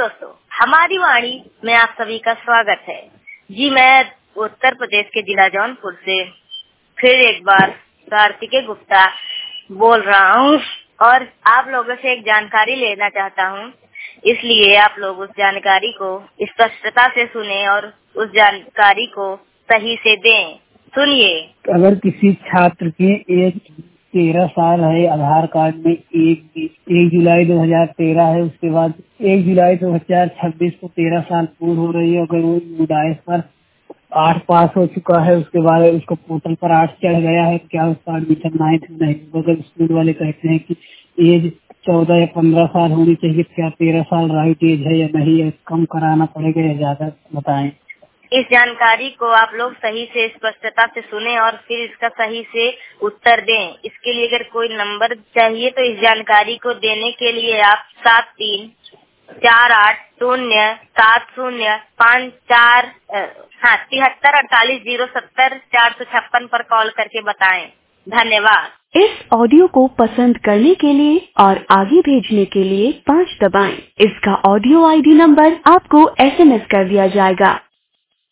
दोस्तों, हमारी वाणी में आप सभी का स्वागत है। जी, मैं उत्तर प्रदेश के जिला जौनपुर से फिर एक बार कार्तिकेय गुप्ता बोल रहा हूँ और आप लोगों से एक जानकारी लेना चाहता हूँ। इसलिए आप लोग उस जानकारी को स्पष्टता से सुने और उस जानकारी को सही से दें। सुनिए। अगर किसी छात्र की एज 13 साल है, आधार कार्ड में 1 जुलाई 2013 है, उसके बाद 1 जुलाई 2026 को 13 साल पूर्ण हो रही है। अगर वो मुदाइस पर 8 पास हो चुका है, उसके बाद उसको पोर्टल पर 8 चढ़ गया है, क्या उसका एडमिशन 9th में नहीं? अगर स्कूल वाले कहते हैं कि एज 14 या 15 साल होनी चाहिए, क्या 13 साल राइट एज है या नहीं है? कम कराना पड़ेगा या ज्यादा? बताएं। इस जानकारी को आप लोग सही से स्पष्टता से सुने और फिर इसका सही से उत्तर दें। इसके लिए अगर कोई नंबर चाहिए तो इस जानकारी को देने के लिए आप 7348054348070456 पर कॉल करके बताएं। धन्यवाद। इस ऑडियो को पसंद करने के लिए और आगे भेजने के लिए 5 दबाएं। इसका ऑडियो ID नंबर आपको SMS कर दिया जाएगा।